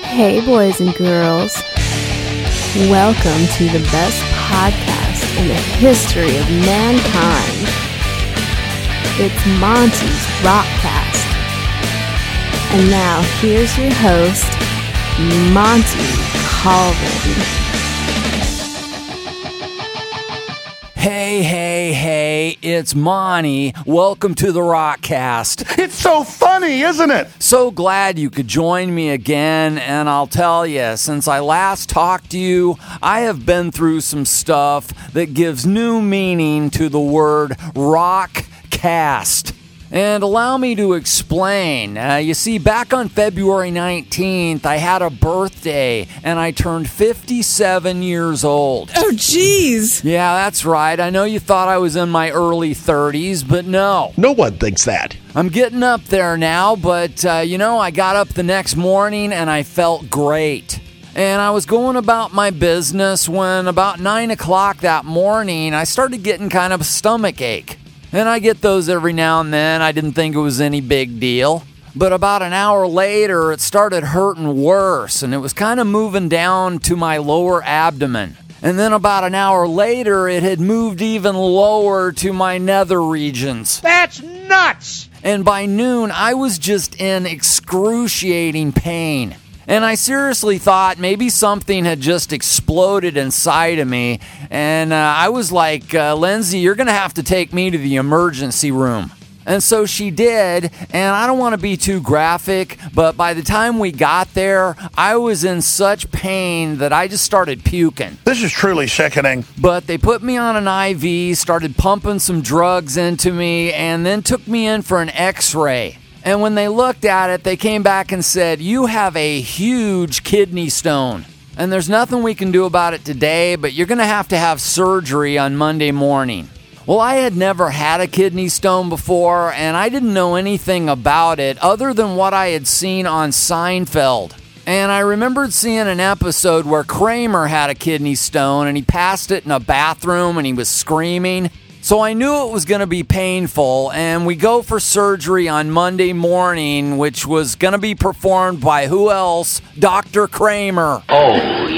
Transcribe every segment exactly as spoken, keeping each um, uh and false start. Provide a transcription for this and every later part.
Hey boys and girls, welcome to the best podcast in the history of mankind. It's Monty's Rockcast. And now here's your host, Monty Colvin. Hey, hey, hey, it's Monty. Welcome to the Rockcast. It's so funny, isn't it? So glad you could join me again, and I'll tell you, since I last talked to you, I have been through some stuff that gives new meaning to the word Rockcast. And allow me to explain. Uh, you see, back on February nineteenth, I had a birthday, and I turned fifty-seven years old. Oh, geez. Yeah, that's right. I know you thought I was in my early thirties, but no. No one thinks that. I'm getting up there now, but, uh, you know, I got up the next morning, and I felt great. And I was going about my business when about nine o'clock that morning, I started getting kind of a stomach ache. And I get those every now and then. I didn't think it was any big deal. But about an hour later, it started hurting worse, and it was kind of moving down to my lower abdomen. And then about an hour later, it had moved even lower to my nether regions. That's nuts! And by noon, I was just in excruciating pain. And I seriously thought maybe something had just exploded inside of me. And uh, I was like, uh, Lindsay, you're going to have to take me to the emergency room. And so she did. And I don't want to be too graphic, but by the time we got there, I was in such pain that I just started puking. This is truly sickening. But they put me on an I V, started pumping some drugs into me, and then took me in for an x-ray. And when they looked at it, they came back and said, you have a huge kidney stone. And there's nothing we can do about it today, but you're going to have to have surgery on Monday morning. Well, I had never had a kidney stone before, and I didn't know anything about it other than what I had seen on Seinfeld. And I remembered seeing an episode where Kramer had a kidney stone, and he passed it in a bathroom, and he was screaming. So I knew it was going to be painful, and we go for surgery on Monday morning, which was going to be performed by who else? Doctor Kramer. Oh,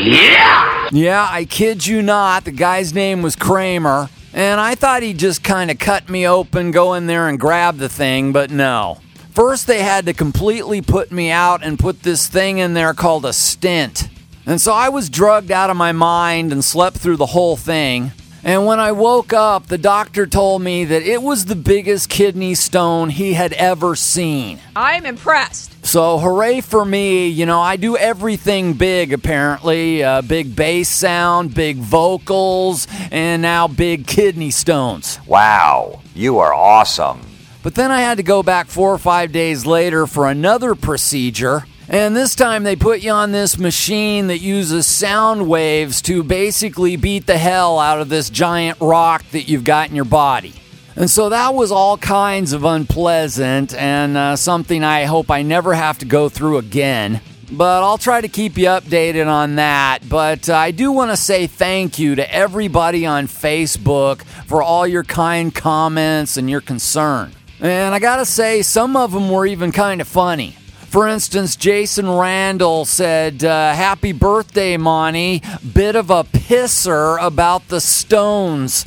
yeah! Yeah, I kid you not, the guy's name was Kramer, and I thought he'd just kind of cut me open, go in there and grab the thing, but no. First, they had to completely put me out and put this thing in there called a stent. And so I was drugged out of my mind and slept through the whole thing. And when I woke up, the doctor told me that it was the biggest kidney stone he had ever seen. I'm impressed. So hooray for me. You know, I do everything big, apparently. Uh, big bass sound, big vocals, and now big kidney stones. Wow, you are awesome. But then I had to go back four or five days later for another procedure. And this time they put you on this machine that uses sound waves to basically beat the hell out of this giant rock that you've got in your body. And so that was all kinds of unpleasant and uh, something I hope I never have to go through again. But I'll try to keep you updated on that. But uh, I do want to say thank you to everybody on Facebook for all your kind comments and your concern. And I gotta say, some of them were even kind of funny. For instance, Jason Randall said, uh, happy birthday, Monty. Bit of a pisser about the Stones.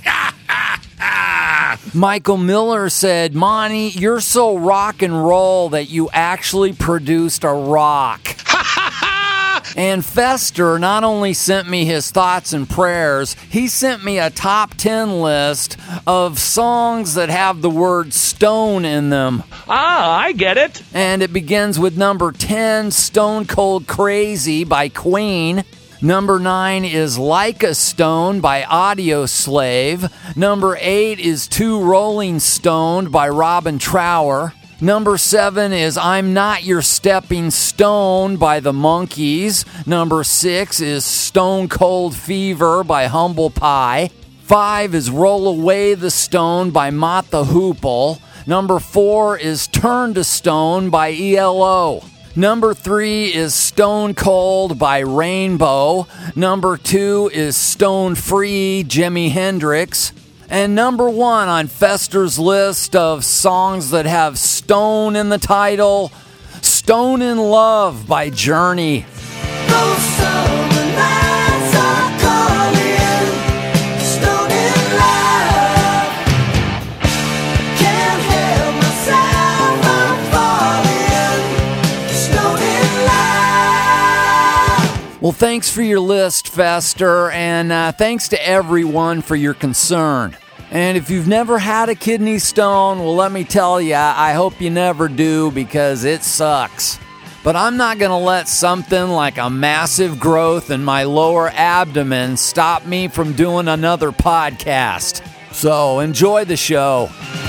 Michael Miller said, Monty, you're so rock and roll that you actually produced a rock. And Fester not only sent me his thoughts and prayers, he sent me a top ten list of songs that have the word stone in them. Ah, I get it. And it begins with number ten, Stone Cold Crazy by Queen. Number nine is Like a Stone by Audioslave. Number eight is Two Rolling Stoned by Robin Trower. Number seven is I'm Not Your Stepping Stone by the Monkees. Number six is Stone Cold Fever by Humble Pie. Five is Roll Away the Stone by Mott the Hoople. Number four is Turn to Stone by E L O. Number three is Stone Cold by Rainbow. Number two is Stone Free, Jimi Hendrix. And number one on Fester's list of songs that have stone in the title, Stone in Love by Journey. Those summer nights are calling, stoned in love. Can't help myself, I'm falling, stoned in love. Well, thanks for your list, Fester, and uh, thanks to everyone for your concern. And if you've never had a kidney stone, well, let me tell you, I hope you never do because it sucks. But I'm not going to let something like a massive growth in my lower abdomen stop me from doing another podcast. So enjoy the show.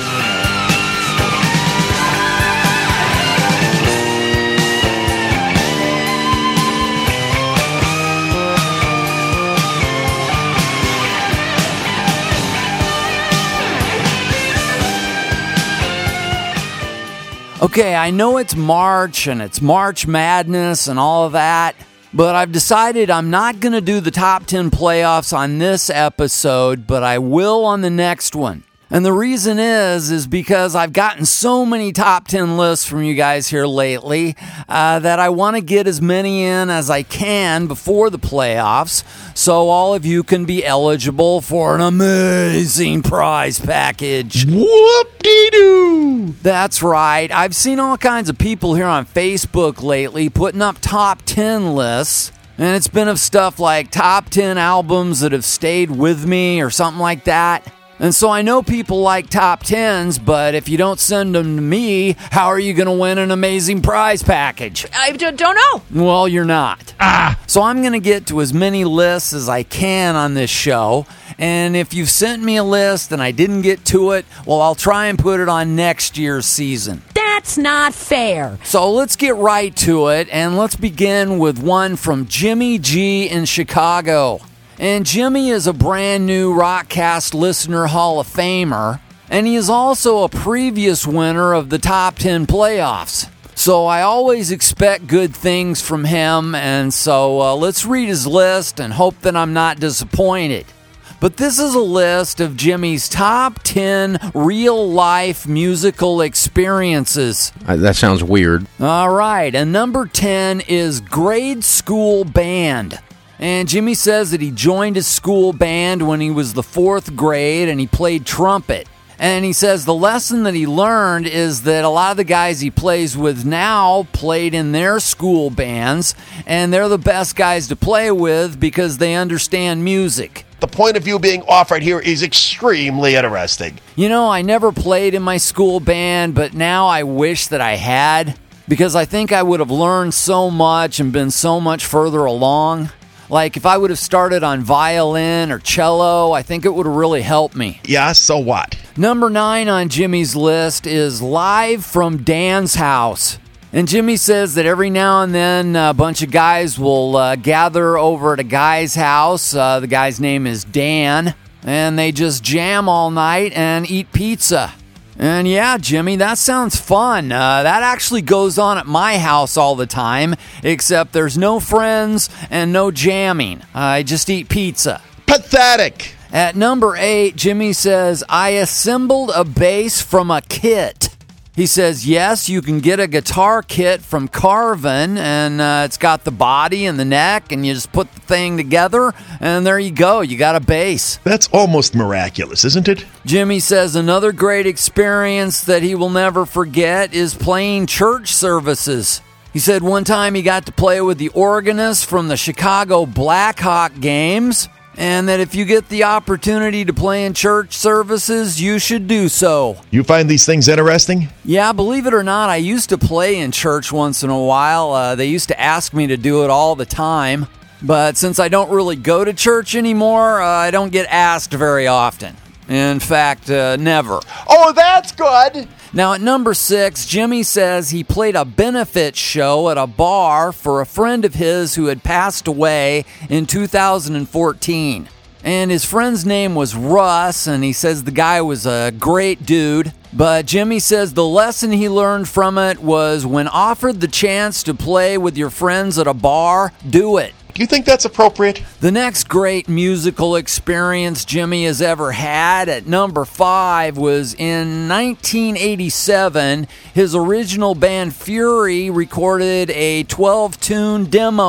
Okay, I know it's March and it's March Madness and all of that, but I've decided I'm not going to do the top ten playoffs on this episode, but I will on the next one. And the reason is, is because I've gotten so many top ten lists from you guys here lately uh, that I want to get as many in as I can before the playoffs so all of you can be eligible for an amazing prize package. Whoop-dee-doo! That's right. I've seen all kinds of people here on Facebook lately putting up top ten lists. And it's been of stuff like top ten albums that have stayed with me or something like that. And so I know people like top tens, but if you don't send them to me, how are you going to win an amazing prize package? I d- don't know. Well, you're not. Ah. So I'm going to get to as many lists as I can on this show. And if you've sent me a list and I didn't get to it, well, I'll try and put it on next year's season. That's not fair. So let's get right to it, and let's begin with one from Jimmy G in Chicago. And Jimmy is a brand new Rockcast Listener Hall of Famer, and he is also a previous winner of the top ten playoffs. So I always expect good things from him, and so uh, let's read his list and hope that I'm not disappointed. But this is a list of Jimmy's top ten real-life musical experiences. Uh, that sounds weird. All right, and number ten is grade school band. And Jimmy says that he joined his school band when he was the fourth grade and he played trumpet. And he says the lesson that he learned is that a lot of the guys he plays with now played in their school bands, and they're the best guys to play with because they understand music. The point of view being offered here is extremely interesting. You know, I never played in my school band, but now I wish that I had, because I think I would have learned so much and been so much further along. Like, if I would have started on violin or cello, I think it would have really helped me. Yeah, so what? Number nine on Jimmy's list is Live from Dan's House. And Jimmy says that every now and then a bunch of guys will uh, gather over at a guy's house. Uh, the guy's name is Dan. And they just jam all night and eat pizza. And yeah, Jimmy, that sounds fun. Uh, that actually goes on at my house all the time, except there's no friends and no jamming. I just eat pizza. Pathetic. At number eight, Jimmy says, I assembled a bass from a kit. He says, yes, you can get a guitar kit from Carvin, and uh, it's got the body and the neck, and you just put the thing together, and there you go. You got a bass. That's almost miraculous, isn't it? Jimmy says another great experience that he will never forget is playing church services. He said one time he got to play with the organist from the Chicago Blackhawk games, and that if you get the opportunity to play in church services, you should do so. You find these things interesting? Yeah, believe it or not, I used to play in church once in a while. Uh, they used to ask me to do it all the time. But since I don't really go to church anymore, uh, I don't get asked very often. In fact, uh, never. Oh, that's good. Now, at number six, Jimmy says he played a benefit show at a bar for a friend of his who had passed away in two thousand fourteen. And his friend's name was Russ, and he says the guy was a great dude. But Jimmy says the lesson he learned from it was when offered the chance to play with your friends at a bar, do it. Do you think that's appropriate? The next great musical experience Jimmy has ever had at number five was in nineteen eighty-seven. His original band Fury recorded a twelve-tune demo.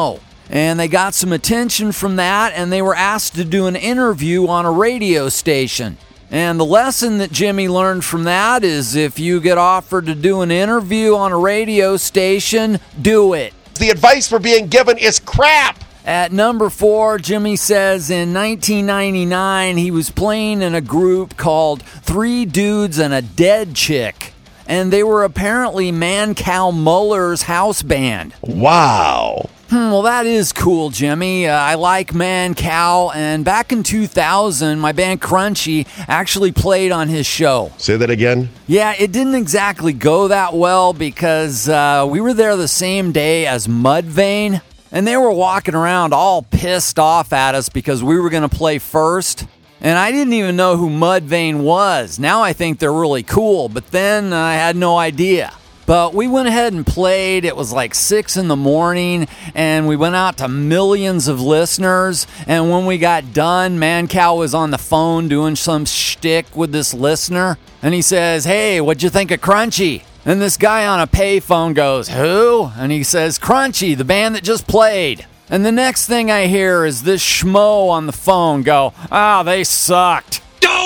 And they got some attention from that, and they were asked to do an interview on a radio station. And the lesson that Jimmy learned from that is if you get offered to do an interview on a radio station, do it. The advice we're being given is crap. At number four, Jimmy says in nineteen ninety-nine, he was playing in a group called Three Dudes and a Dead Chick. And they were apparently Mancow Muller's house band. Wow. Hmm, well, that is cool, Jimmy. Uh, I like Mancow, and back in two thousand, my band Crunchy actually played on his show. Say that again. Yeah, it didn't exactly go that well because uh, we were there the same day as Mudvayne, and they were walking around all pissed off at us because we were going to play first. And I didn't even know who Mudvayne was. Now I think they're really cool, but then uh, I had no idea. But we went ahead and played. It was like six in the morning, and we went out to millions of listeners. And when we got done, Mancow was on the phone doing some shtick with this listener. And he says, "Hey, what'd you think of Crunchy?" And this guy on a payphone goes, "Who?" And he says, "Crunchy, the band that just played." And the next thing I hear is this schmo on the phone go, "Ah, oh, they sucked."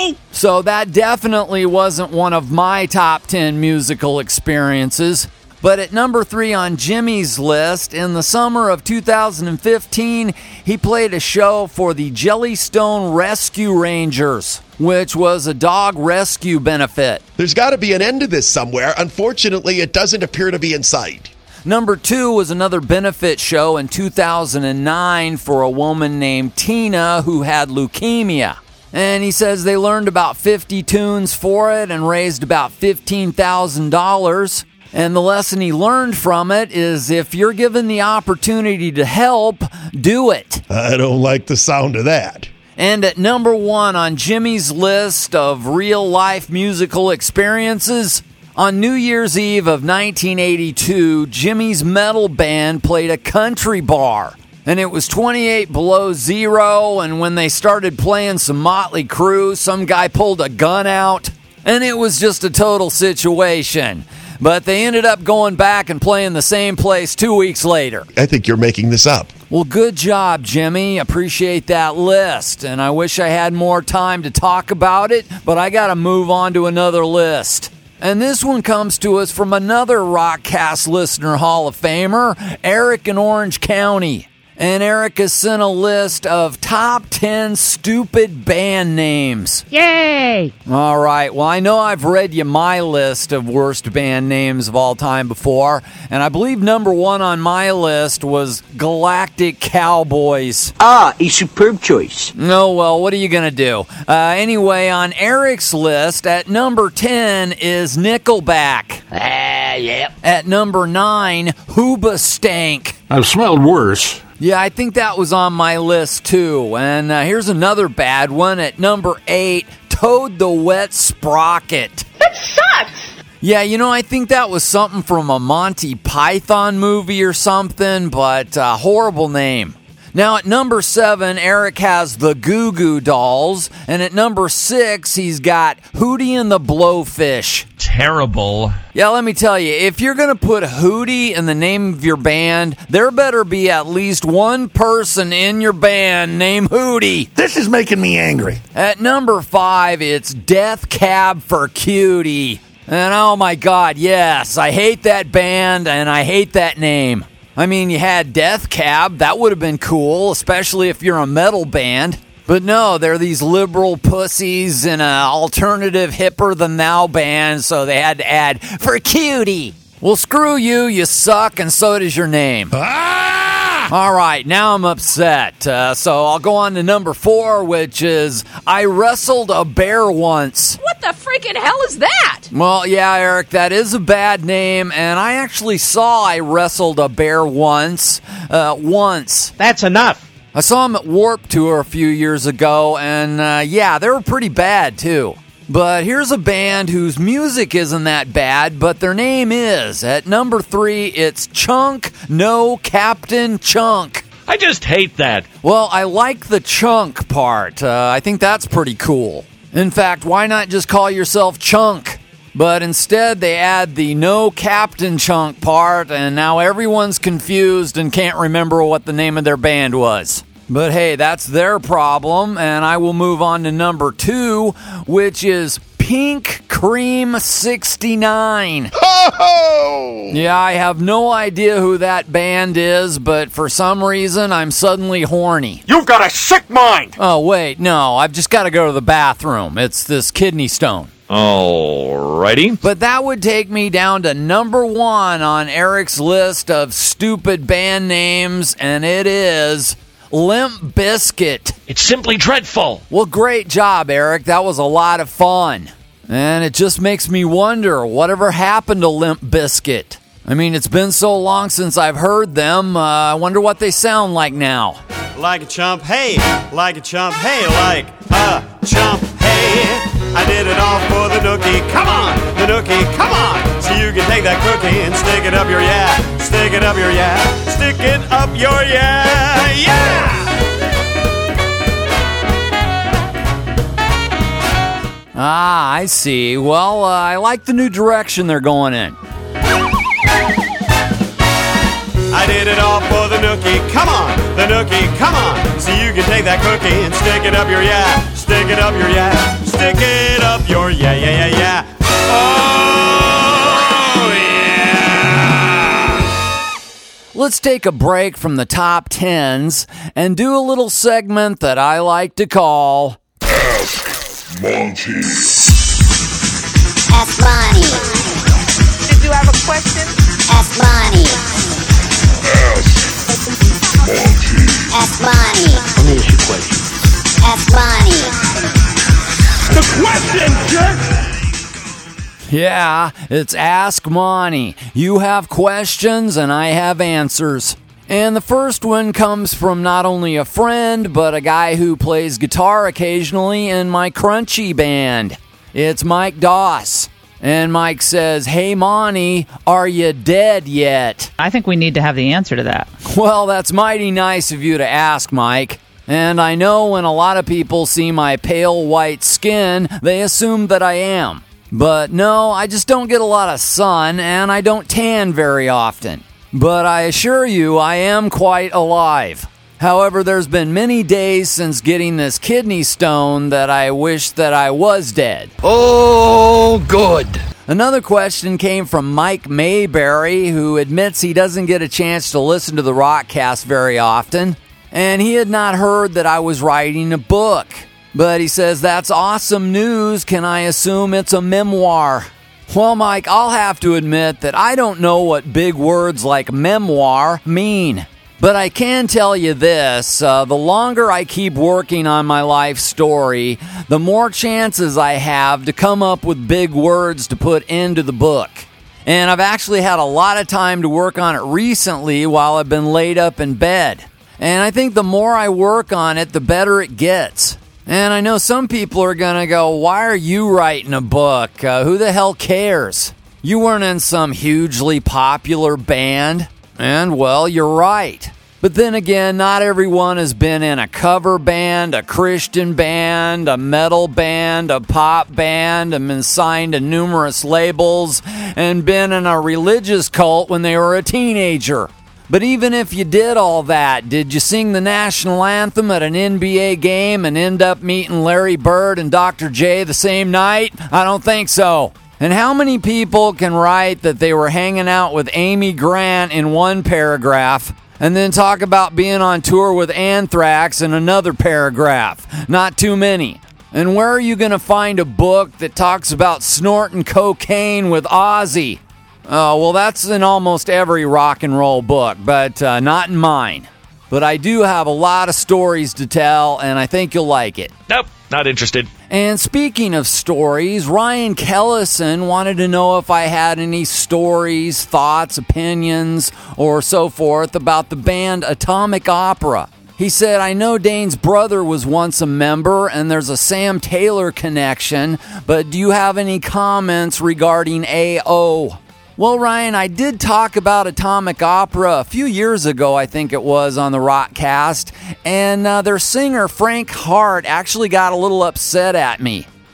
So that definitely wasn't one of my top ten musical experiences. But at number three on Jimmy's list, in the summer of two thousand fifteen, he played a show for the Jellystone Rescue Rangers, which was a dog rescue benefit. There's got to be an end to this somewhere. Unfortunately, it doesn't appear to be in sight. Number two was another benefit show in two thousand nine for a woman named Tina who had leukemia. And he says they learned about fifty tunes for it and raised about fifteen thousand dollars. And the lesson he learned from it is if you're given the opportunity to help, do it. I don't like the sound of that. And at number one on Jimmy's list of real-life musical experiences, on New Year's Eve of nineteen eighty-two, Jimmy's metal band played a country bar. And it was twenty-eight below zero, and when they started playing some Motley Crue, some guy pulled a gun out, and it was just a total situation. But they ended up going back and playing the same place two weeks later. I think you're making this up. Well, good job, Jimmy. Appreciate that list, and I wish I had more time to talk about it, but I gotta move on to another list. And this one comes to us from another Rockcast listener Hall of Famer, Eric in Orange County. And Eric has sent a list of top ten stupid band names. Yay! All right. Well, I know I've read you my list of worst band names of all time before. And I believe number one on my list was Galactic Cowboys. Ah, a superb choice. Oh, well, what are you going to do? Uh, anyway, on Eric's list, at number ten is Nickelback. Ah, yeah. At number nine, Hoobastank. I've smelled worse. Yeah, I think that was on my list too. And uh, here's another bad one at number eight, Toad the Wet Sprocket. That sucks! Yeah, you know, I think that was something from a Monty Python movie or something, but uh, horrible name. Now at number seven, Eric has the Goo Goo Dolls, and at number six, he's got Hootie and the Blowfish. Terrible. Yeah, let me tell you, if you're going to put Hootie in the name of your band, there better be at least one person in your band named Hootie. This is making me angry. At number five, it's Death Cab for Cutie. And oh my God, yes, I hate that band and I hate that name. I mean, you had Death Cab, that would have been cool, especially if you're a metal band. But no, they're these liberal pussies in an alternative hipper-than-thou band, so they had to add, for cutie. Well, screw you, you suck, and so does your name. Ah! All right, now I'm upset. Uh, so I'll go on to number four, which is, I wrestled a bear once. What the freaking hell is that? Well, yeah, Eric, that is a bad name, and I actually saw I wrestled a bear once. Uh, once. That's enough. I saw them at Warped Tour a few years ago, and uh, yeah, they were pretty bad, too. But here's a band whose music isn't that bad, but their name is. At number three, it's Chunk No Captain Chunk. I just hate that. Well, I like the chunk part. Uh, I think that's pretty cool. In fact, why not just call yourself Chunk? But instead, they add the no Captain Chunk part, and now everyone's confused and can't remember what the name of their band was. But hey, that's their problem, and I will move on to number two, which is Pink Cream sixty-nine. Ho-ho! Yeah, I have no idea who that band is, but for some reason, I'm suddenly horny. You've got a sick mind! Oh, wait, no, I've just got to go to the bathroom. It's this kidney stone. Alrighty. But that would take me down to number one on Eric's list of stupid band names, and it is Limp Bizkit. It's simply dreadful. Well, great job, Eric. That was a lot of fun. And it just makes me wonder, whatever happened to Limp Bizkit? I mean, it's been so long since I've heard them. Uh, I wonder what they sound like now. Like a chump, hey, like a chump, hey, like a chump, hey. I did it all for the nookie, come on, the nookie, come on. So you can take that cookie and stick it up your yeah, stick it up your yeah, stick it up your yeah, yeah. Ah, I see. Well, uh, I like the new direction they're going in. I did it all for the nookie, come on, the nookie, come on. So you can take that cookie and stick it up your yeah, stick it up your yeah, stick it up your yeah, yeah, yeah, yeah. Oh, yeah. Let's take a break from the top tens and do a little segment that I like to call Ask Monty. Ask Monty. Did you have a question? Ask Monty. Ask Monty. Let me ask you a question. Ask Monty. The question, jerk! Yeah, it's Ask Monty. You have questions and I have answers. And the first one comes from not only a friend, but a guy who plays guitar occasionally in my Crunchy band. It's Mike Doss. And Mike says, "Hey, Monty, are you dead yet?" I think we need to have the answer to that. Well, that's mighty nice of you to ask, Mike. And I know when a lot of people see my pale white skin, they assume that I am. But no, I just don't get a lot of sun, and I don't tan very often. But I assure you, I am quite alive. However, there's been many days since getting this kidney stone that I wish that I was dead. Oh, good. Another question came from Mike Mayberry, who admits he doesn't get a chance to listen to the Rockcast very often, and he had not heard that I was writing a book. But he says, "That's awesome news. Can I assume it's a memoir?" Well, Mike, I'll have to admit that I don't know what big words like memoir mean. But I can tell you this, uh, the longer I keep working on my life story, the more chances I have to come up with big words to put into the book. And I've actually had a lot of time to work on it recently while I've been laid up in bed. And I think the more I work on it, the better it gets. And I know some people are going to go, "Why are you writing a book? Uh, who the hell cares? You weren't in some hugely popular band." And, well, you're right. But then again, not everyone has been in a cover band, a Christian band, a metal band, a pop band, and been signed to numerous labels, and been in a religious cult when they were a teenager. But even if you did all that, did you sing the national anthem at an N B A game and end up meeting Larry Bird and Doctor J the same night? I don't think so. And how many people can write that they were hanging out with Amy Grant in one paragraph and then talk about being on tour with Anthrax in another paragraph? Not too many. And where are you going to find a book that talks about snorting cocaine with Ozzy? Oh, well, that's in almost every rock and roll book, but uh, not in mine. But I do have a lot of stories to tell, and I think you'll like it. Nope, not interested. And speaking of stories, Ryan Kellison wanted to know if I had any stories, thoughts, opinions, or so forth about the band Atomic Opera. He said, "I know Dane's brother was once a member, and there's a Sam Taylor connection, but do you have any comments regarding A O? Well, Ryan, I did talk about Atomic Opera a few years ago, I think it was, on the Rockcast, and uh, their singer, Frank Hart, actually got a little upset at me.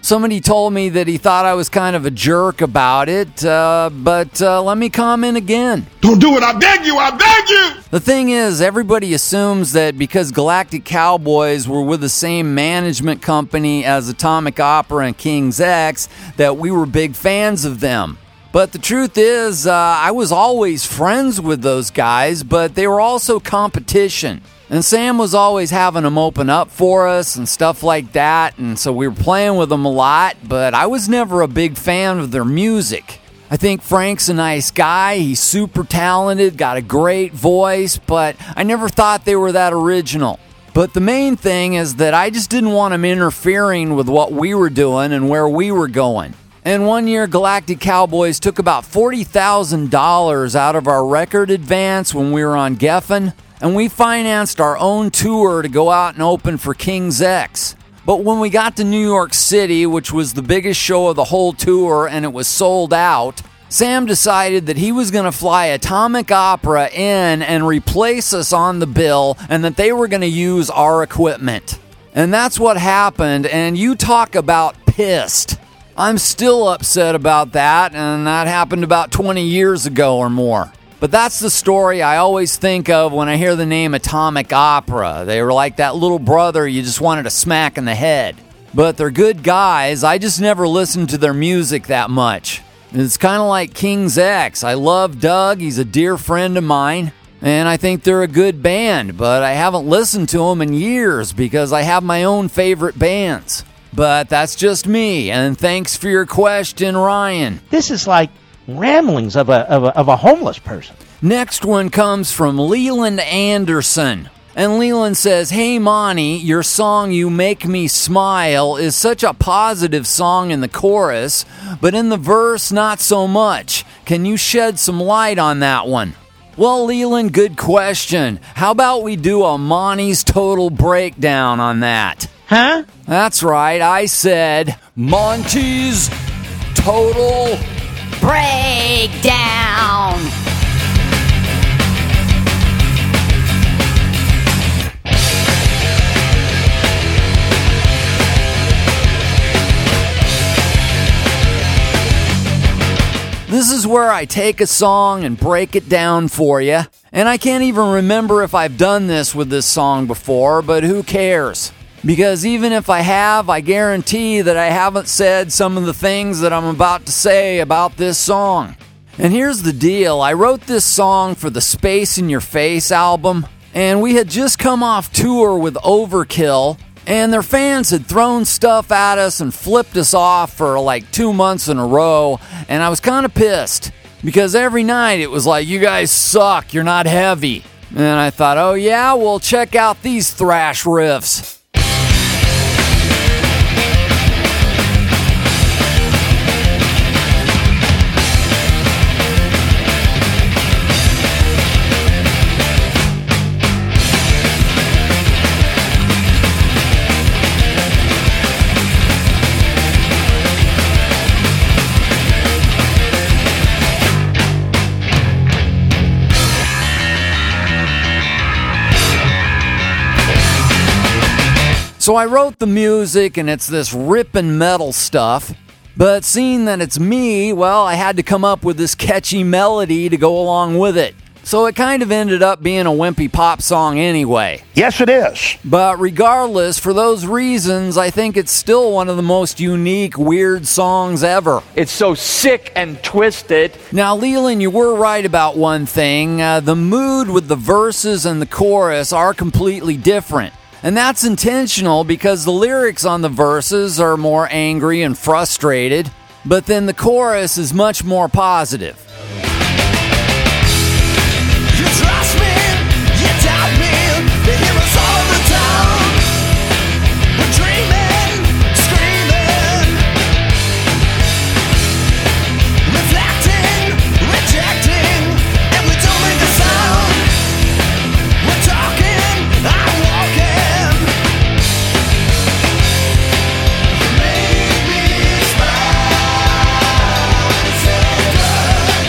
Somebody told me that he thought I was kind of a jerk about it, uh, but uh, let me comment again. Don't do it, I beg you, I beg you! The thing is, everybody assumes that because Galactic Cowboys were with the same management company as Atomic Opera and King's X, that we were big fans of them. But the truth is, uh, I was always friends with those guys, but they were also competition. And Sam was always having them open up for us and stuff like that, and so we were playing with them a lot, but I was never a big fan of their music. I think Frank's a nice guy, he's super talented, got a great voice, but I never thought they were that original. But the main thing is that I just didn't want them interfering with what we were doing and where we were going. And one year, Galactic Cowboys took about forty thousand dollars out of our record advance when we were on Geffen, and we financed our own tour to go out and open for King's X. But when we got to New York City, which was the biggest show of the whole tour, and it was sold out, Sam decided that he was going to fly Atomic Opera in and replace us on the bill, and that they were going to use our equipment. And that's what happened, and you talk about pissed. I'm still upset about that, and that happened about twenty years ago or more. But that's the story I always think of when I hear the name Atomic Opera. They were like that little brother you just wanted to smack in the head. But they're good guys. I just never listened to their music that much. It's kind of like King's X. I love Doug. He's a dear friend of mine. And I think they're a good band. But I haven't listened to them in years because I have my own favorite bands. But that's just me. And thanks for your question, Ryan. This is like ramblings of a, of a of a homeless person. Next one comes from Leland Anderson. And Leland says, "Hey Monty, your song You Make Me Smile is such a positive song in the chorus, but in the verse not so much. Can you shed some light on that one?" Well, Leland, good question. How about we do a Monty's Total Breakdown on that? Huh? That's right, I said Monty's Total Breakdown. This is where I take a song and break it down for you. And I can't even remember if I've done this with this song before, but who cares? Because even if I have, I guarantee that I haven't said some of the things that I'm about to say about this song. And here's the deal. I wrote this song for the Space in Your Face album, and we had just come off tour with Overkill, and their fans had thrown stuff at us and flipped us off for like two months in a row, and I was kind of pissed. Because every night it was like, you guys suck, you're not heavy. And I thought, oh yeah, well check out these thrash riffs. So I wrote the music, and it's this ripping metal stuff. But seeing that it's me, well, I had to come up with this catchy melody to go along with it. So it kind of ended up being a wimpy pop song anyway. Yes, it is. But regardless, for those reasons, I think it's still one of the most unique, weird songs ever. It's so sick and twisted. Now, Leland, you were right about one thing. Uh, the mood with the verses and the chorus are completely different. And that's intentional because the lyrics on the verses are more angry and frustrated, but then the chorus is much more positive. You trust me, you doubt me, they hear us all the time. We're dreaming, screaming, reflecting, rejecting, and we don't make a sound. We're talking, I'm walking. You make me smile, it's so good.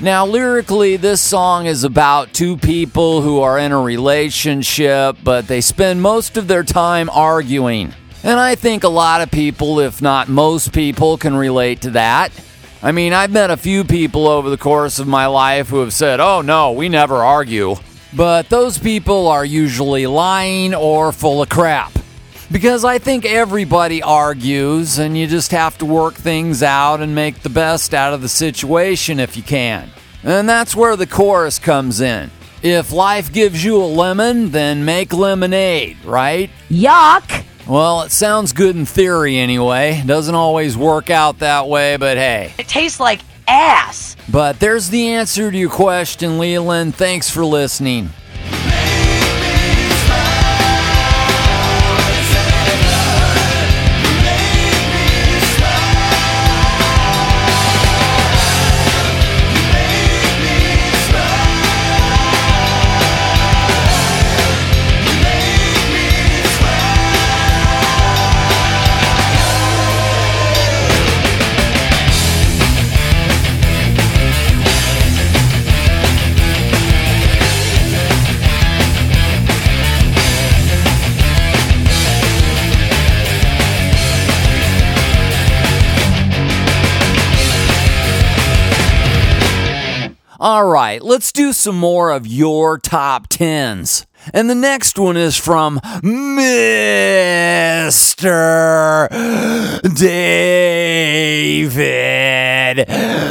Now, lyrically, this song is about two people who are in a relationship, but they spend most of their time arguing. And I think a lot of people, if not most people, can relate to that. I mean, I've met a few people over the course of my life who have said, oh no, we never argue. But those people are usually lying or full of crap. Because I think everybody argues, and you just have to work things out and make the best out of the situation if you can. And that's where the chorus comes in. If life gives you a lemon, then make lemonade, right? Yuck! Well, it sounds good in theory anyway. Doesn't always work out that way, but hey. It tastes like ass. But there's the answer to your question, Leland. Thanks for listening. All right, let's do some more of your top tens. And the next one is from Mister David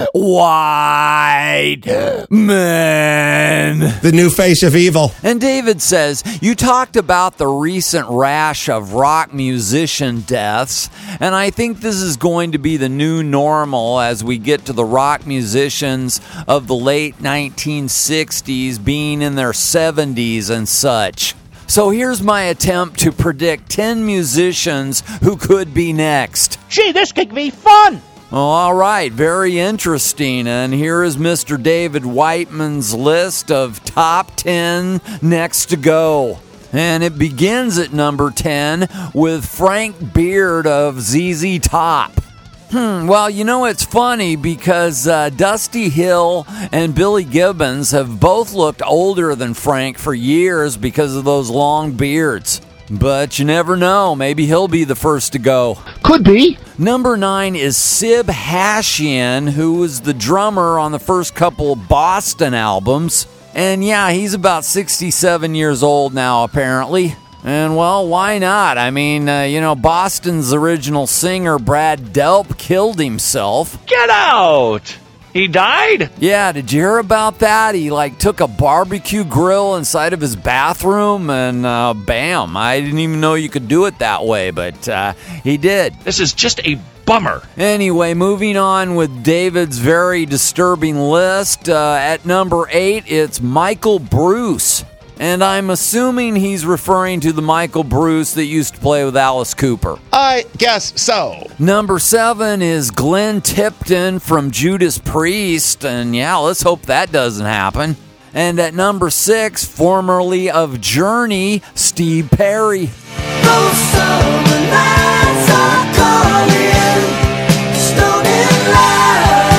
Whiteman. The new face of evil. And David says, you talked about the recent rash of rock musician deaths, and I think this is going to be the new normal as we get to the rock musicians of the late nineteen sixties being in their seventies and such. So here's my attempt to predict ten musicians who could be next. Gee, this could be fun! Oh, all right, very interesting. And here is Mister David Whiteman's list of top ten next to go. And it begins at number ten with Frank Beard of Z Z Top. Hmm, well, you know, it's funny because uh, Dusty Hill and Billy Gibbons have both looked older than Frank for years because of those long beards. But you never know. Maybe he'll be the first to go. Could be. Number nine is Sib Hashian, who was the drummer on the first couple of Boston albums. And yeah, he's about sixty-seven years old now, apparently. And, well, why not? I mean, uh, you know, Boston's original singer, Brad Delp, killed himself. Get out! He died? Yeah, did you hear about that? He, like, took a barbecue grill inside of his bathroom and, uh, bam. I didn't even know you could do it that way, but uh, he did. This is just a bummer. Anyway, moving on with David's very disturbing list. Uh, at number eight, it's Michael Bruce. And I'm assuming he's referring to the Michael Bruce that used to play with Alice Cooper. I guess so. Number seven is Glenn Tipton from Judas Priest. And yeah, let's hope that doesn't happen. And at number six, formerly of Journey, Steve Perry. Those summer nights are calling, stoned in love.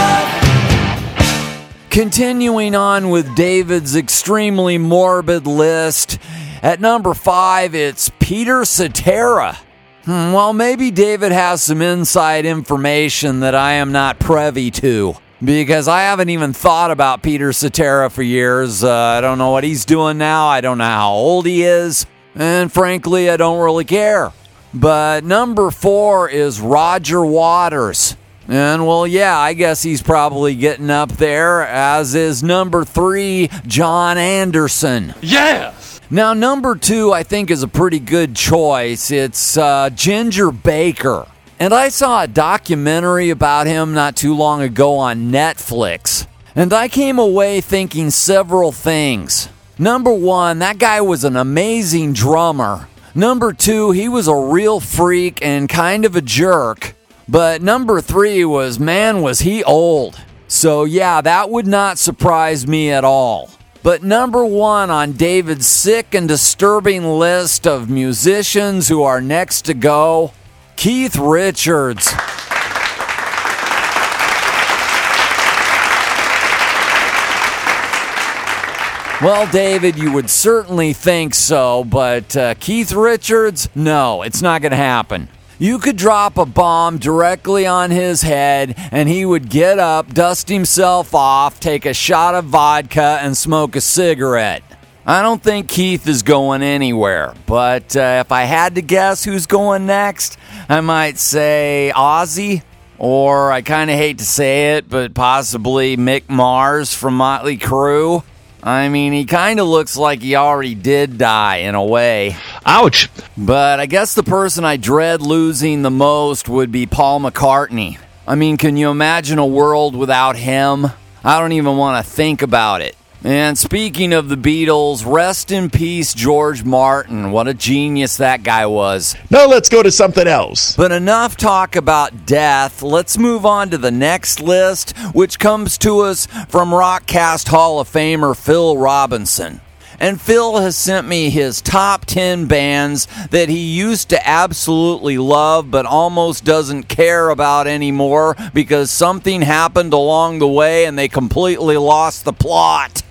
Continuing on with David's extremely morbid list, at number five, it's Peter Cetera. Hmm, well, maybe David has some inside information that I am not privy to, because I haven't even thought about Peter Cetera for years. Uh, I don't know what he's doing now. I don't know how old he is. And frankly, I don't really care. But number four is Roger Waters. And, well, yeah, I guess he's probably getting up there, as is number three, John Anderson. Yes! Now, number two, I think, is a pretty good choice. It's uh, Ginger Baker. And I saw a documentary about him not too long ago on Netflix. And I came away thinking several things. Number one, that guy was an amazing drummer. Number two, he was a real freak and kind of a jerk. But number three was, man, was he old. So yeah, that would not surprise me at all. But number one on David's sick and disturbing list of musicians who are next to go, Keith Richards. Well, David, you would certainly think so, but uh, Keith Richards, no, it's not going to happen. You could drop a bomb directly on his head, and he would get up, dust himself off, take a shot of vodka, and smoke a cigarette. I don't think Keith is going anywhere, but uh, if I had to guess who's going next, I might say Ozzy, or I kind of hate to say it, but possibly Mick Mars from Motley Crue. I mean, he kind of looks like he already did die in a way. Ouch. But I guess the person I dread losing the most would be Paul McCartney. I mean, can you imagine a world without him? I don't even want to think about it. And speaking of the Beatles, rest in peace, George Martin. What a genius that guy was. Now let's go to something else. But enough talk about death. Let's move on to the next list, which comes to us from Rockcast Hall of Famer Phil Robinson. And Phil has sent me his top ten bands that he used to absolutely love but almost doesn't care about anymore because something happened along the way and they completely lost the plot.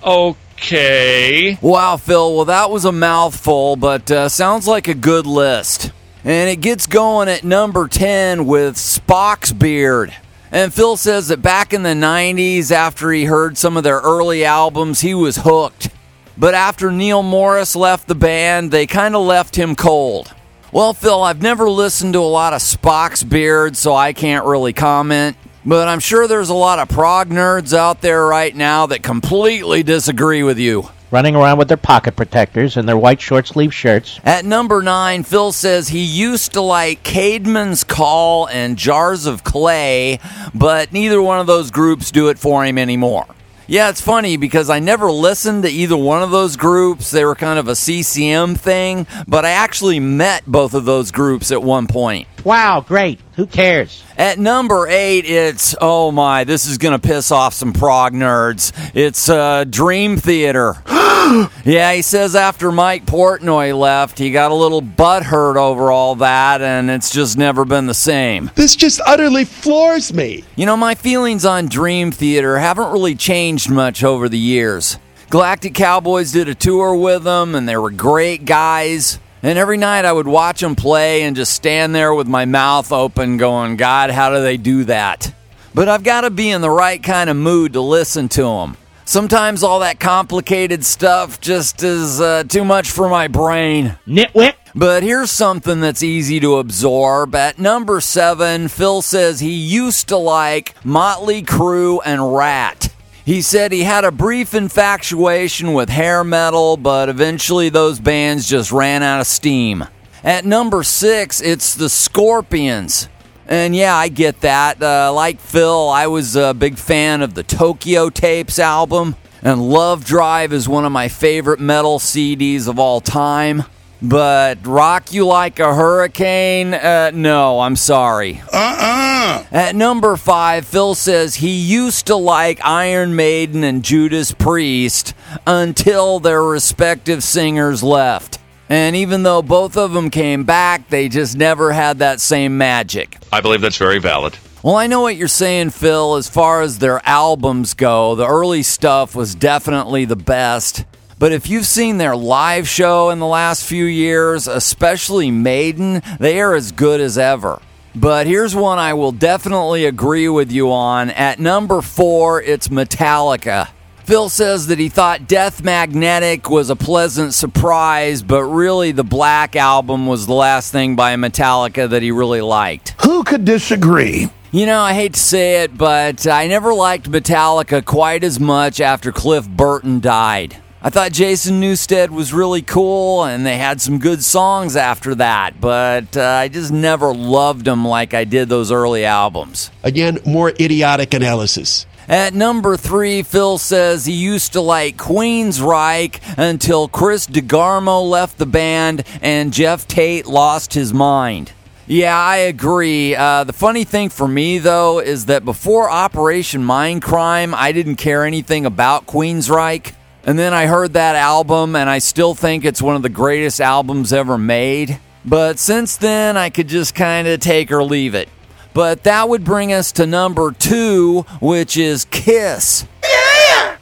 Okay. Wow, Phil, well, that was a mouthful, but uh, sounds like a good list. And it gets going at number ten with Spock's Beard. And Phil says that back in the nineties, after he heard some of their early albums, he was hooked. But after Neil Morris left the band, they kind of left him cold. Well, Phil, I've never listened to a lot of Spock's Beard, so I can't really comment. But I'm sure there's a lot of prog nerds out there right now that completely disagree with you. Running around with their pocket protectors and their white short-sleeve shirts. At number nine, Phil says he used to like Caedmon's Call and Jars of Clay, but neither one of those groups do it for him anymore. Yeah, it's funny because I never listened to either one of those groups. They were kind of a C C M thing, but I actually met both of those groups at one point. Wow, great. Who cares? At number eight, it's, oh my, this is going to piss off some prog nerds. It's uh, Dream Theater. Yeah, he says after Mike Portnoy left, he got a little butthurt over all that, and it's just never been the same. This just utterly floors me. You know, my feelings on Dream Theater haven't really changed much over the years. Galactic Cowboys did a tour with them, and they were great guys. And every night I would watch them play and just stand there with my mouth open going, God, how do they do that? But I've got to be in the right kind of mood to listen to them. Sometimes all that complicated stuff just is uh, too much for my brain. Nitwit. But here's something that's easy to absorb. At number seven, Phil says he used to like Motley Crue and Rat. He said he had a brief infatuation with hair metal, but eventually those bands just ran out of steam. At number six, it's the Scorpions. And yeah, I get that. Uh, like Phil, I was a big fan of the Tokyo Tapes album, and Love Drive is one of my favorite metal C Ds of all time. But Rock You Like a Hurricane? Uh, no, I'm sorry. Uh-uh. At number five, Phil says he used to like Iron Maiden and Judas Priest until their respective singers left. And even though both of them came back, they just never had that same magic. I believe that's very valid. Well, I know what you're saying, Phil. As far as their albums go, the early stuff was definitely the best. But if you've seen their live show in the last few years, especially Maiden, they are as good as ever. But here's one I will definitely agree with you on. At number four, it's Metallica. Phil says that he thought Death Magnetic was a pleasant surprise, but really the Black Album was the last thing by Metallica that he really liked. Who could disagree? You know, I hate to say it, but I never liked Metallica quite as much after Cliff Burton died. I thought Jason Newsted was really cool, and they had some good songs after that, but uh, I just never loved them like I did those early albums. Again, more idiotic analysis. At number three, Phil says he used to like Queensryche until Chris DeGarmo left the band and Jeff Tate lost his mind. Yeah, I agree. Uh, the funny thing for me, though, is that before Operation Mindcrime, I didn't care anything about Queensryche. And then I heard that album, and I still think it's one of the greatest albums ever made. But since then, I could just kind of take or leave it. But that would bring us to number two, which is Kiss. Yeah!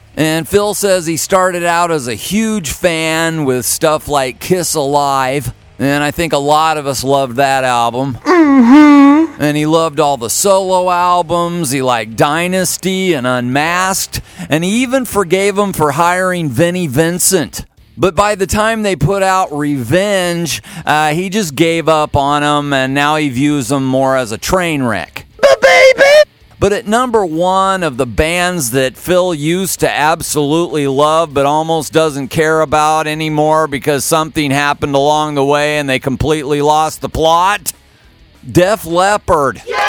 And Phil says he started out as a huge fan with stuff like Kiss Alive, and I think a lot of us loved that album. Mm-hmm. And he loved all the solo albums. He liked Dynasty and Unmasked, and he even forgave him for hiring Vinnie Vincent. But by the time they put out Revenge, uh, he just gave up on them, and now he views them more as a train wreck. Baby! But at number one of the bands that Phil used to absolutely love but almost doesn't care about anymore because something happened along the way and they completely lost the plot, Def Leppard. Yeah!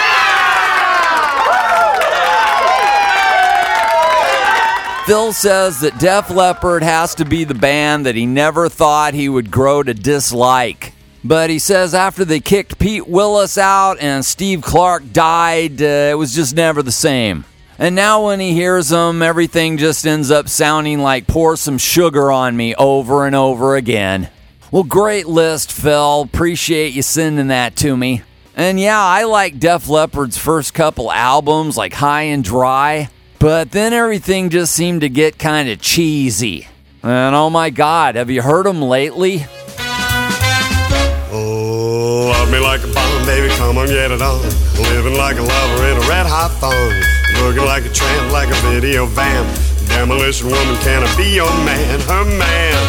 Phil says that Def Leppard has to be the band that he never thought he would grow to dislike. But he says after they kicked Pete Willis out and Steve Clark died, uh, it was just never the same. And now when he hears them, everything just ends up sounding like Pour Some Sugar on Me over and over again. Well, great list, Phil. Appreciate you sending that to me. And yeah, I like Def Leppard's first couple albums, like High and Dry. But then everything just seemed to get kind of cheesy. And oh my God, have you heard them lately? Oh, love me like a bomb, baby, come on, get it on. Living like a lover in a red-hot thong. Looking like a tramp, like a video vamp. Demolition woman, can I be your man, her man?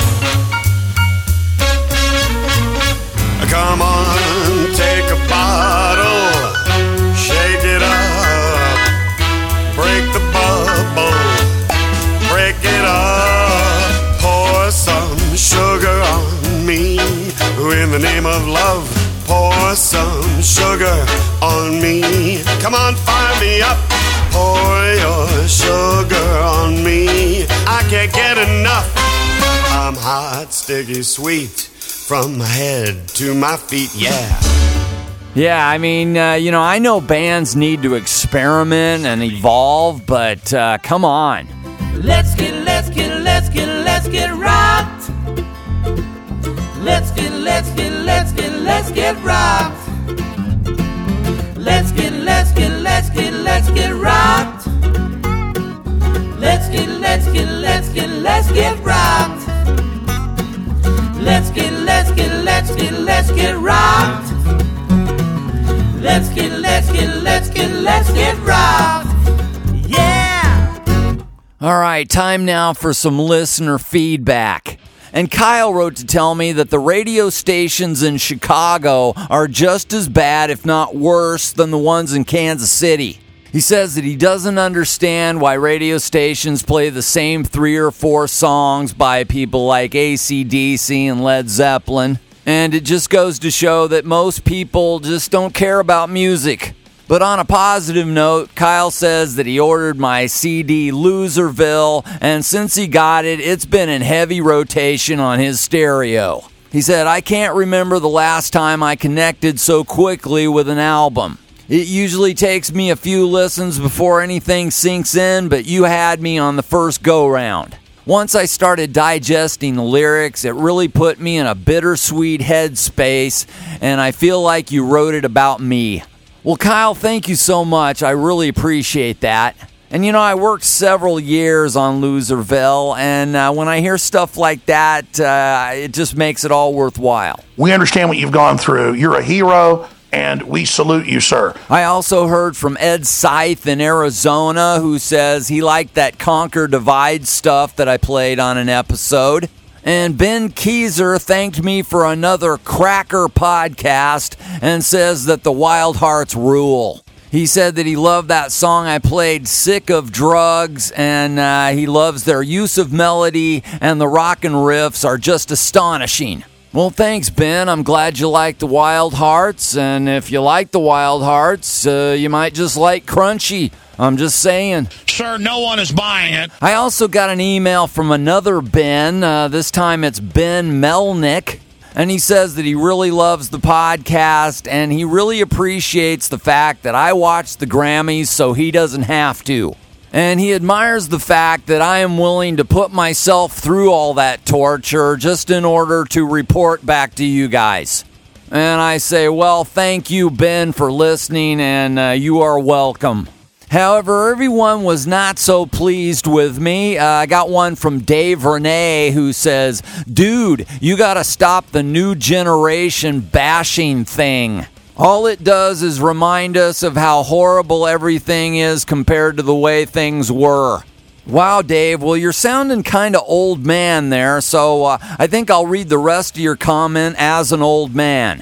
Come on, take a bottle, shake it up, break the bubble, break it up, pour some sugar on me. In the name of love, pour some sugar on me. Come on, fire me up, pour your sugar on me. I can't get enough. I'm hot, sticky, sweet, from my head to my feet, yeah. Yeah, I mean, uh, you know, I know bands need to experiment and evolve, but uh, come on. Let's get, let's get, let's get, let's get rocked. Let's get, let's get, let's get, let's get rocked. Let's get, let's get, let's get, let's get rocked. Let's get, let's get, let's get, let's get rocked. Let's get, let's get, let's get, let's get rocked. Let's get, let's get, let's get, let's get rocked. Yeah! All right, time now for some listener feedback. And Kyle wrote to tell me that the radio stations in Chicago are just as bad, if not worse, than the ones in Kansas City. He says that he doesn't understand why radio stations play the same three or four songs by people like A C D C and Led Zeppelin. And it just goes to show that most people just don't care about music. But on a positive note, Kyle says that he ordered my C D Loserville, and since he got it, it's been in heavy rotation on his stereo. He said, I can't remember the last time I connected so quickly with an album. It usually takes me a few listens before anything sinks in, but you had me on the first go-round. Once I started digesting the lyrics, it really put me in a bittersweet headspace, and I feel like you wrote it about me. Well, Kyle, thank you so much. I really appreciate that. And, you know, I worked several years on Loserville, and uh, when I hear stuff like that, uh, it just makes it all worthwhile. We understand what you've gone through. You're a hero, and we salute you, sir. I also heard from Ed Scythe in Arizona, who says he liked that Conquer Divide stuff that I played on an episode. And Ben Keyser thanked me for another cracker podcast and says that the Wild Hearts rule. He said that he loved that song I played, Sick of Drugs, and uh, he loves their use of melody, and the rockin' riffs are just astonishing. Well, thanks, Ben. I'm glad you like the Wild Hearts, and if you like the Wild Hearts, uh, you might just like Crunchy. I'm just saying. Sir, no one is buying it. I also got an email from another Ben. Uh, this time it's Ben Melnick. And he says that he really loves the podcast and he really appreciates the fact that I watch the Grammys so he doesn't have to. And he admires the fact that I am willing to put myself through all that torture just in order to report back to you guys. And I say, well, thank you, Ben, for listening, and uh, you are welcome. However, everyone was not so pleased with me. Uh, I got one from Dave Renee who says, "Dude, you gotta stop the new generation bashing thing. All it does is remind us of how horrible everything is compared to the way things were." Wow, Dave. Well, you're sounding kind of old man there, so uh, I think I'll read the rest of your comment as an old man.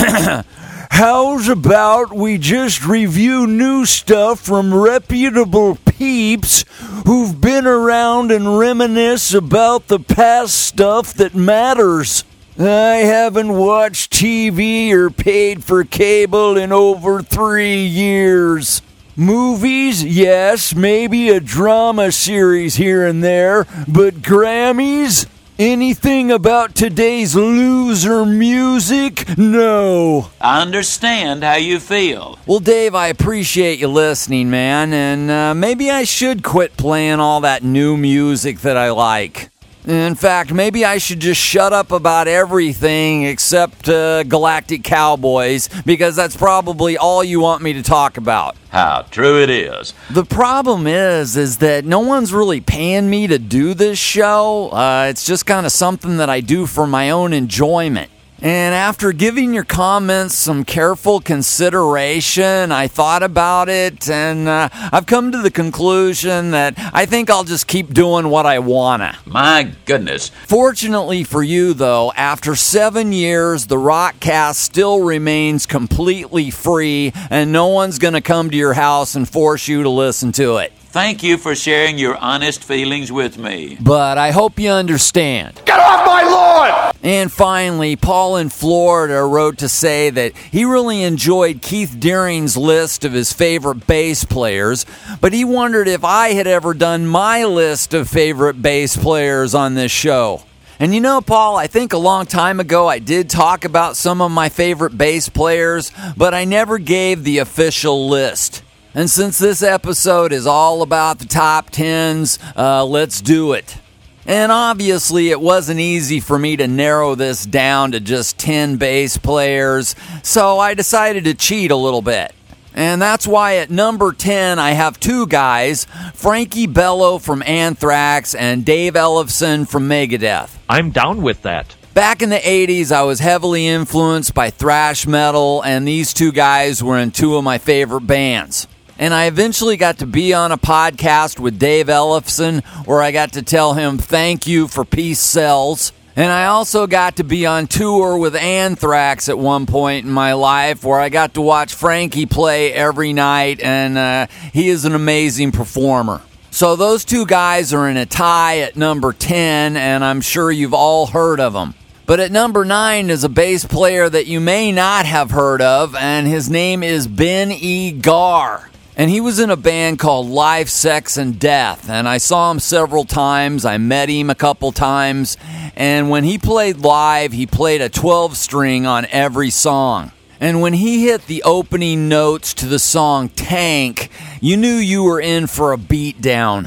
How's about we just review new stuff from reputable peeps who've been around and reminisce about the past stuff that matters? I haven't watched T V or paid for cable in over three years. Movies, yes, maybe a drama series here and there, but Grammys? Anything about today's loser music? No. I understand how you feel. Well, Dave, I appreciate you listening, man, and uh, maybe I should quit playing all that new music that I like. In fact, maybe I should just shut up about everything except uh, Galactic Cowboys, because that's probably all you want me to talk about. How true it is. The problem is, is that no one's really paying me to do this show. Uh, it's just kind of something that I do for my own enjoyment. And after giving your comments some careful consideration, I thought about it, and uh, I've come to the conclusion that I think I'll just keep doing what I wanna. My goodness. Fortunately for you, though, after seven years, the Rockcast still remains completely free, and no one's gonna come to your house and force you to listen to it. Thank you for sharing your honest feelings with me. But I hope you understand. Get off my lawn! And finally, Paul in Florida wrote to say that he really enjoyed Keith Deering's list of his favorite bass players, but he wondered if I had ever done my list of favorite bass players on this show. And you know, Paul, I think a long time ago I did talk about some of my favorite bass players, but I never gave the official list. And since this episode is all about the top tens, uh, let's do it. And obviously it wasn't easy for me to narrow this down to just ten bass players, so I decided to cheat a little bit. And that's why at number ten I have two guys, Frankie Bello from Anthrax and Dave Ellefson from Megadeth. I'm down with that. Back in the eighties, I was heavily influenced by thrash metal, and these two guys were in two of my favorite bands. And I eventually got to be on a podcast with Dave Ellefson where I got to tell him thank you for Peace Sells. And I also got to be on tour with Anthrax at one point in my life where I got to watch Frankie play every night, and uh, he is an amazing performer. So those two guys are in a tie at number ten, and I'm sure you've all heard of them. But at number nine is a bass player that you may not have heard of, and his name is Ben E. Garr. And he was in a band called Life, Sex, and Death, and I saw him several times. I met him a couple times, and when he played live, he played a twelve-string on every song. And when he hit the opening notes to the song Tank, you knew you were in for a beatdown.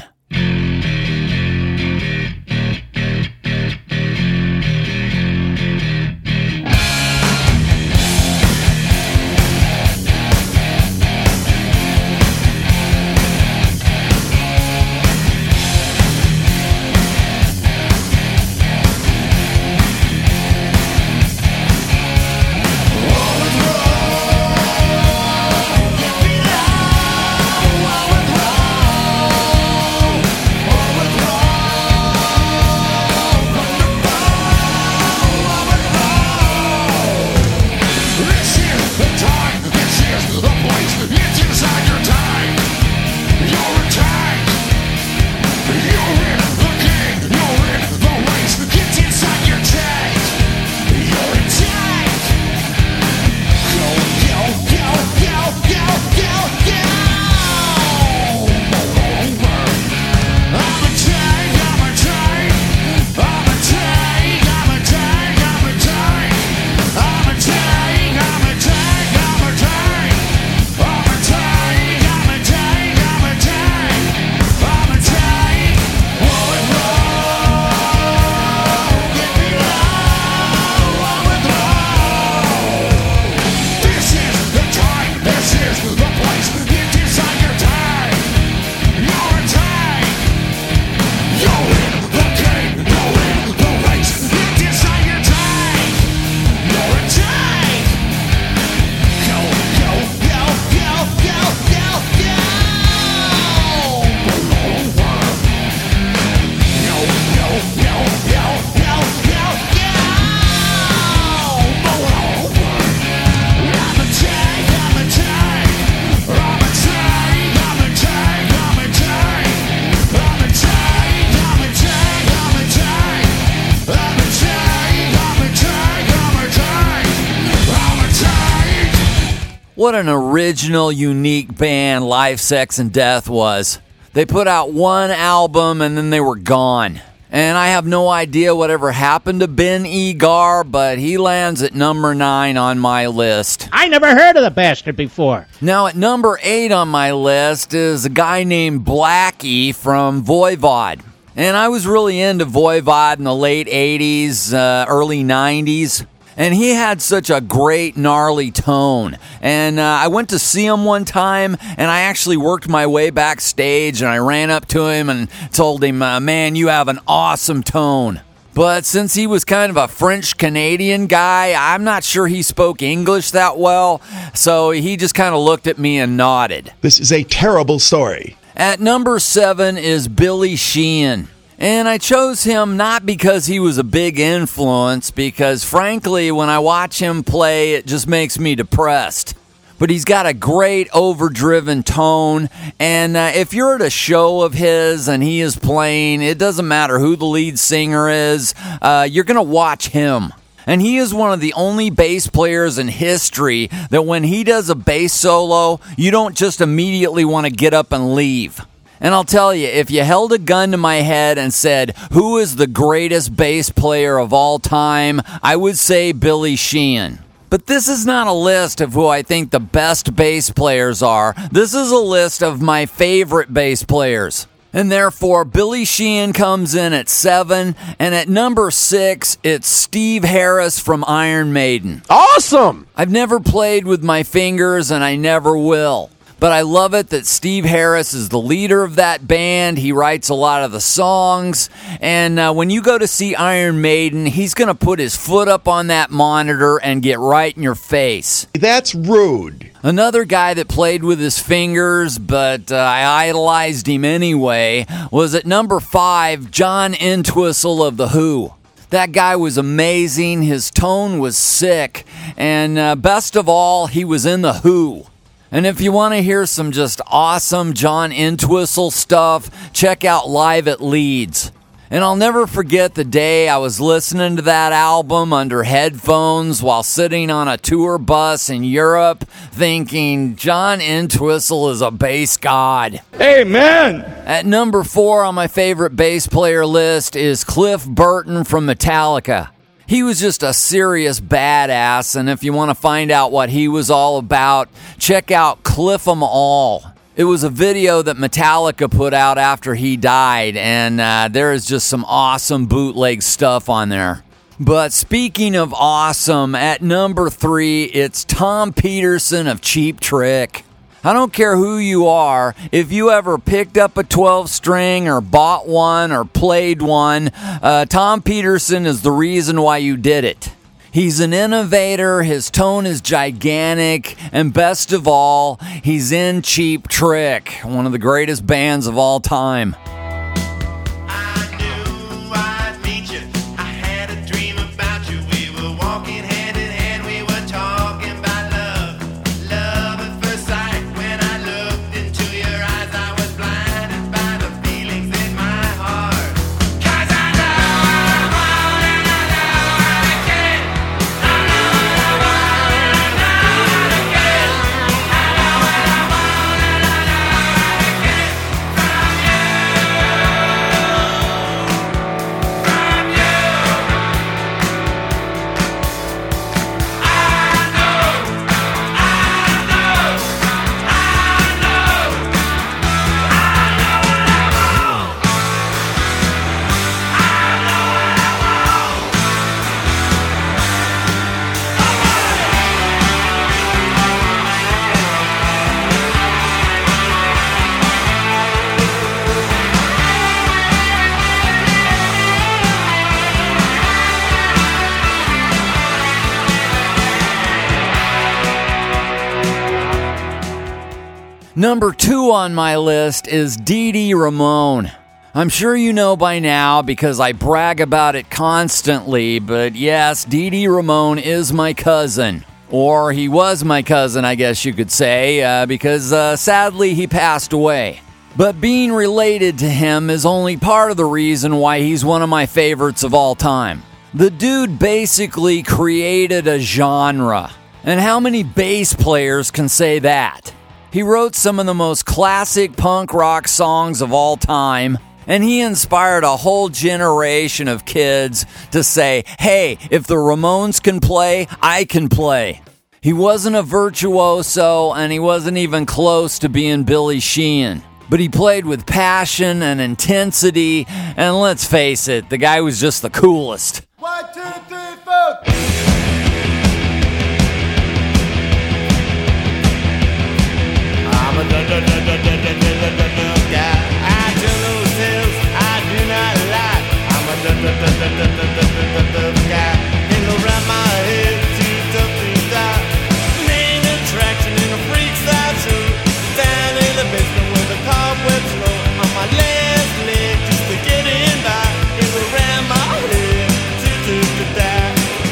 What an original, unique band Life, Sex, and Death was. They put out one album and then they were gone. And I have no idea whatever happened to Ben Egar, but he lands at number nine on my list. I never heard of the bastard before. Now at number eight on my list is a guy named Blackie from Voivod. And I was really into Voivod in the late eighties, uh, early nineties. And he had such a great, gnarly tone. And uh, I went to see him one time, and I actually worked my way backstage, and I ran up to him and told him, uh, man, you have an awesome tone. But since he was kind of a French-Canadian guy, I'm not sure he spoke English that well, so he just kind of looked at me and nodded. This is a terrible story. At number seven is Billy Sheehan. And I chose him not because he was a big influence, because frankly, when I watch him play, it just makes me depressed. But he's got a great overdriven tone, and uh, if you're at a show of his and he is playing, it doesn't matter who the lead singer is, uh, you're going to watch him. And he is one of the only bass players in history that when he does a bass solo, you don't just immediately want to get up and leave. And I'll tell you, if you held a gun to my head and said, who is the greatest bass player of all time, I would say Billy Sheehan. But this is not a list of who I think the best bass players are. This is a list of my favorite bass players. And therefore, Billy Sheehan comes in at seven. And at number six, it's Steve Harris from Iron Maiden. Awesome! I've never played with my fingers, and I never will. But I love it that Steve Harris is the leader of that band. He writes a lot of the songs. And uh, when you go to see Iron Maiden, he's going to put his foot up on that monitor and get right in your face. That's rude. Another guy that played with his fingers, but uh, I idolized him anyway, was at number five, John Entwistle of The Who. That guy was amazing. His tone was sick. And uh, best of all, he was in The Who. And if you want to hear some just awesome John Entwistle stuff, check out Live at Leeds. And I'll never forget the day I was listening to that album under headphones while sitting on a tour bus in Europe thinking John Entwistle is a bass god. Amen! At number four on my favorite bass player list is Cliff Burton from Metallica. He was just a serious badass, and if you want to find out what he was all about, check out Cliff 'Em All. It was a video that Metallica put out after he died, and uh, there is just some awesome bootleg stuff on there. But speaking of awesome, at number three, it's Tom Peterson of Cheap Trick. I don't care who you are, if you ever picked up a twelve string or bought one or played one, uh, Tom Peterson is the reason why you did it. He's an innovator, his tone is gigantic, and best of all, he's in Cheap Trick, one of the greatest bands of all time. Number two on my list is Dee Dee Ramone. I'm sure you know by now because I brag about it constantly, but yes, Dee Dee Ramone is my cousin. Or he was my cousin, I guess you could say, uh, because uh, sadly he passed away. But being related to him is only part of the reason why he's one of my favorites of all time. The dude basically created a genre. And how many bass players can say that? He wrote some of the most classic punk rock songs of all time, and he inspired a whole generation of kids to say, hey, if the Ramones can play, I can play. He wasn't a virtuoso, and he wasn't even close to being Billy Sheehan. But he played with passion and intensity, and let's face it, the guy was just the coolest. One, two, three, four. I'm a da da da da da da da da da guy. I tell those tales I do not lie. I'm a da da da da da da da da da guy. Hang around my head, too tough to die. Main attraction in a freak side show. Down in the basement where the cobwebs low. On my left leg just to get in by. Hang around my head, too tough to die.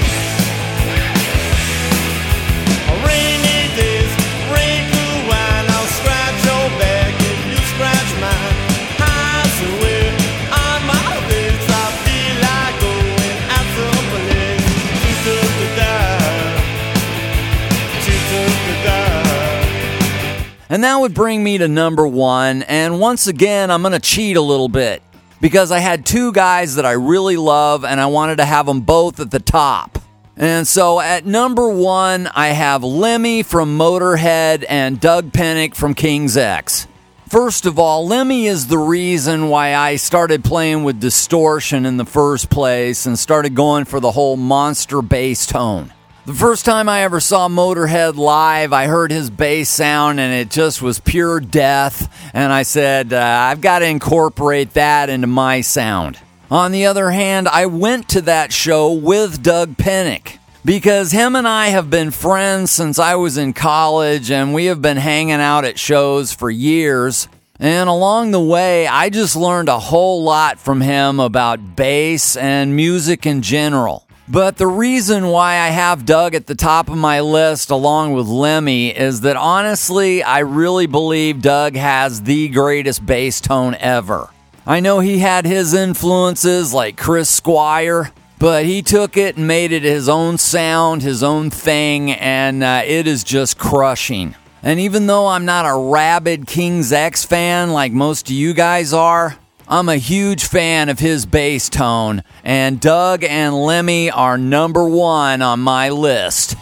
Rainy days, rain cool wine. I'll scratch your back if you scratch mine. I swear on my face I feel like going out someplace. Too tough to die. Too tough to die. And that would bring me to number one. And once again, I'm going to cheat a little bit because I had two guys that I really love and I wanted to have them both at the top. And so at number one, I have Lemmy from Motorhead and Doug Pinnick from King's X. First of all, Lemmy is the reason why I started playing with distortion in the first place and started going for the whole monster bass tone. The first time I ever saw Motorhead live, I heard his bass sound and it just was pure death. And I said, uh, I've got to incorporate that into my sound. On the other hand, I went to that show with Doug Pinnick because him and I have been friends since I was in college and we have been hanging out at shows for years. And along the way, I just learned a whole lot from him about bass and music in general. But the reason why I have Doug at the top of my list along with Lemmy is that honestly, I really believe Doug has the greatest bass tone ever. I know he had his influences like Chris Squire, but he took it and made it his own sound, his own thing, and uh, it is just crushing. And even though I'm not a rabid King's X fan like most of you guys are, I'm a huge fan of his bass tone, and Doug and Lemmy are number one on my list.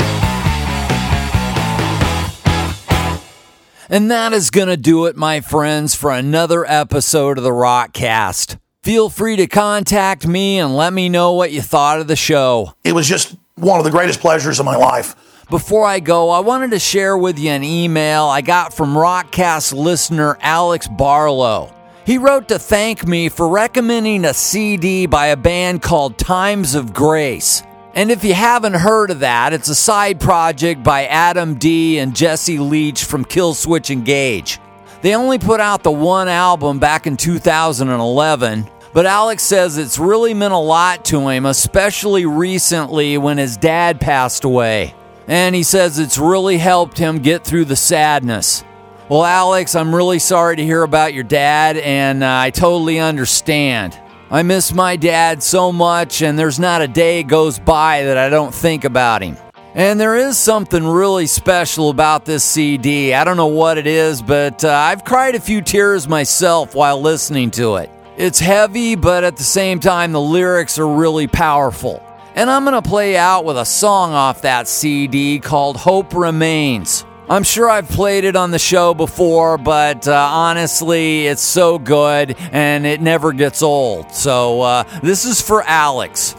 And that is going to do it, my friends, for another episode of the Rockcast. Feel free to contact me and let me know what you thought of the show. It was just one of the greatest pleasures of my life. Before I go, I wanted to share with you an email I got from Rockcast listener Alex Barlow. He wrote to thank me for recommending a C D by a band called Times of Grace. And if you haven't heard of that, it's a side project by Adam D. and Jesse Leach from Killswitch Engage. They only put out the one album back in two thousand eleven, but Alex says it's really meant a lot to him, especially recently when his dad passed away. And he says it's really helped him get through the sadness. Well, Alex, I'm really sorry to hear about your dad, and uh, I totally understand. I miss my dad so much, and there's not a day goes by that I don't think about him. And there is something really special about this C D. I don't know what it is, but uh, I've cried a few tears myself while listening to it. It's heavy, but at the same time, the lyrics are really powerful. And I'm going to play out with a song off that C D called Hope Remains. I'm sure I've played it on the show before, but uh, honestly, it's so good and it never gets old. So uh, this is for Alex.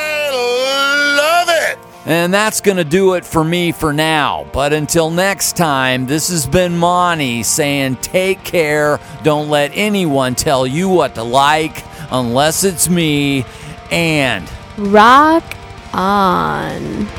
I love it! And that's going to do it for me for now. But until next time, this has been Monty saying take care. Don't let anyone tell you what to like unless it's me. And rock on.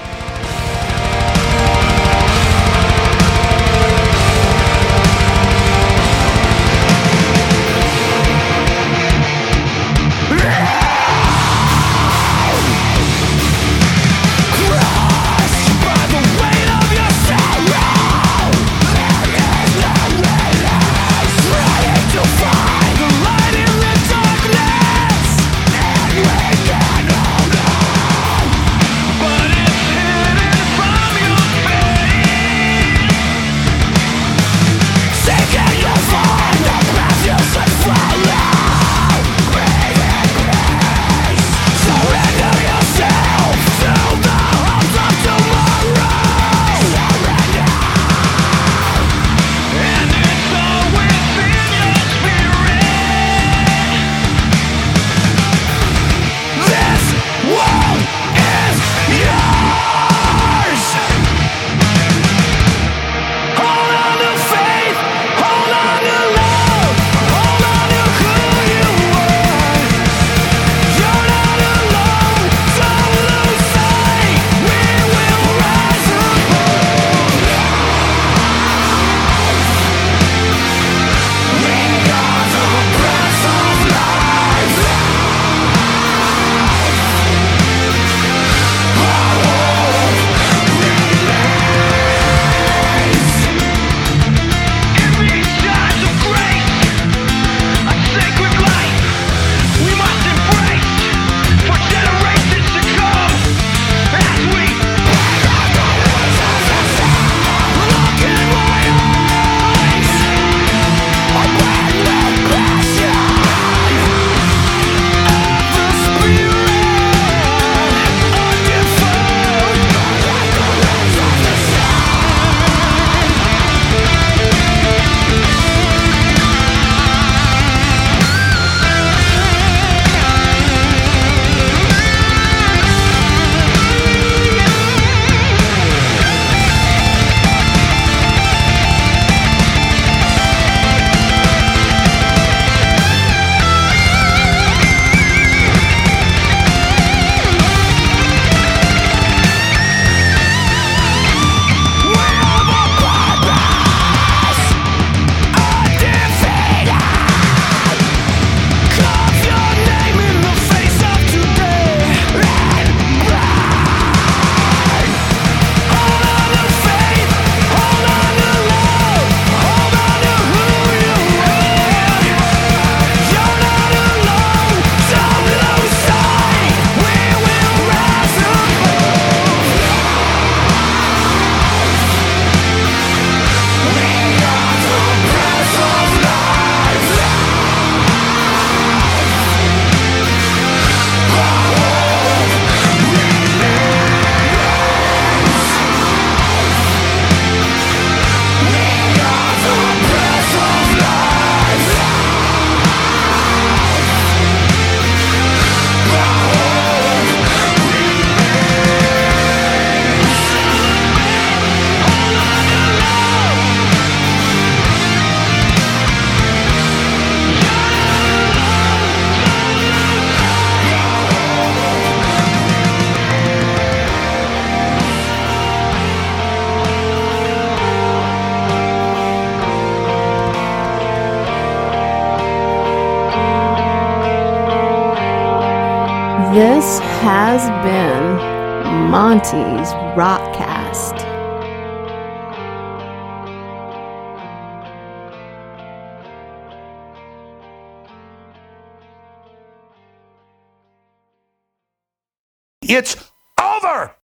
But if This has been Monty's Rockcast. It's over.